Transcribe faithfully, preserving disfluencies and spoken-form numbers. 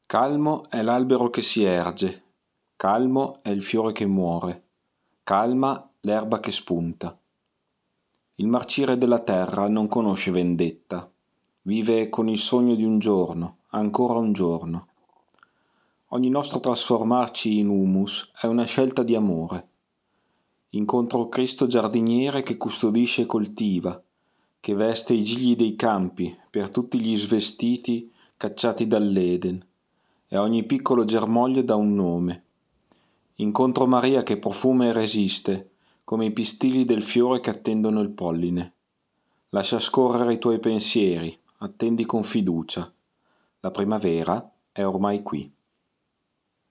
Calmo è l'albero che si erge, calmo è il fiore che muore, calma l'erba che spunta. Il marcire della terra non conosce vendetta, vive con il sogno di un giorno, ancora un giorno. Ogni nostro trasformarci in humus è una scelta di amore. Incontro Cristo giardiniere che custodisce e coltiva, che veste i gigli dei campi per tutti gli svestiti cacciati dall'Eden, e ogni piccolo germoglio dà un nome. Incontro Maria che profuma e resiste, come i pistili del fiore che attendono il polline. Lascia scorrere i tuoi pensieri, attendi con fiducia. La primavera è ormai qui.